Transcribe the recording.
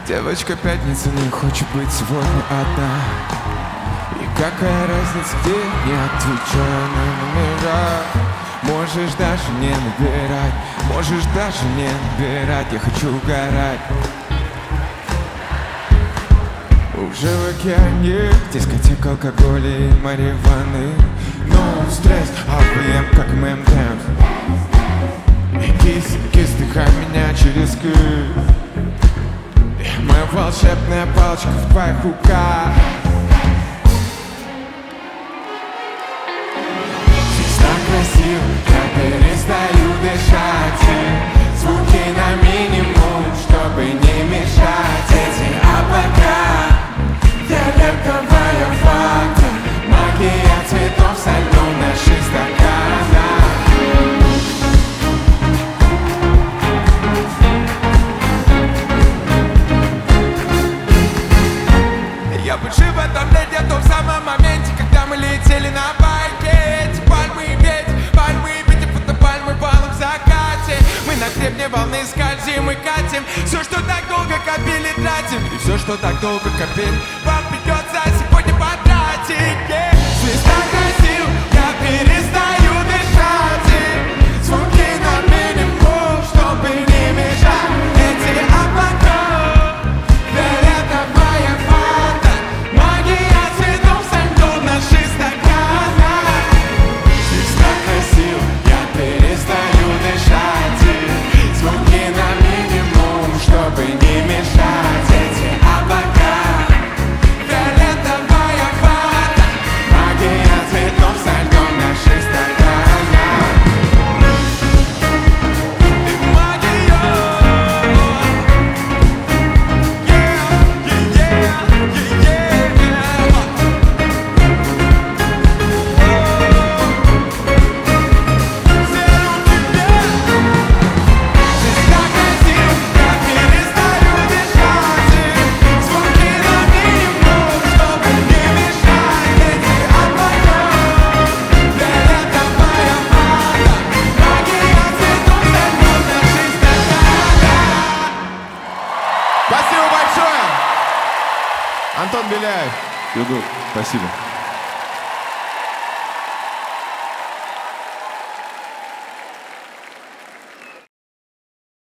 Девочка пятница не хочет быть сегодня одна. И какая разница, где, не отвечаю на номера. Можешь даже не набирать, можешь даже не набирать. Я хочу угорать уже в океане, дискотека, алкоголь и марихуаны. No стресс, АВМ, как ММДМ. И кис, дыхай меня через кис. Моя волшебная палочка в твоих руках. Здесь так красиво, я перестаю дышать. Звуки на минимум, чтобы не мешать. Эти облака, фиолетовая фата, магия цветов со льдом наших стаканах. Я бы жив в этом лете, в том самом моменте, когда мы летели на байке. Эти пальмы ветер, фотопальмы в алом закате. Мы на гребне волны скользим и катим. Все, что так долго копили, тратим. И все, что так долго копили, вам придется сегодня потратить. Здесь так красиво, я перестаю дышать. Звуки на минимум, чтобы не мешать. Эти облака, фиолетовая фата, магия цветов со льдом наших стаканах. Здесь так красиво, я перестаю дышать. Звуки на минимум, чтобы не мешать. Эти облака, фиолетовая фата, магия цветов со льдом наших стаканах. И магия, Спасибо большое! Антон Беляев. Федор, спасибо.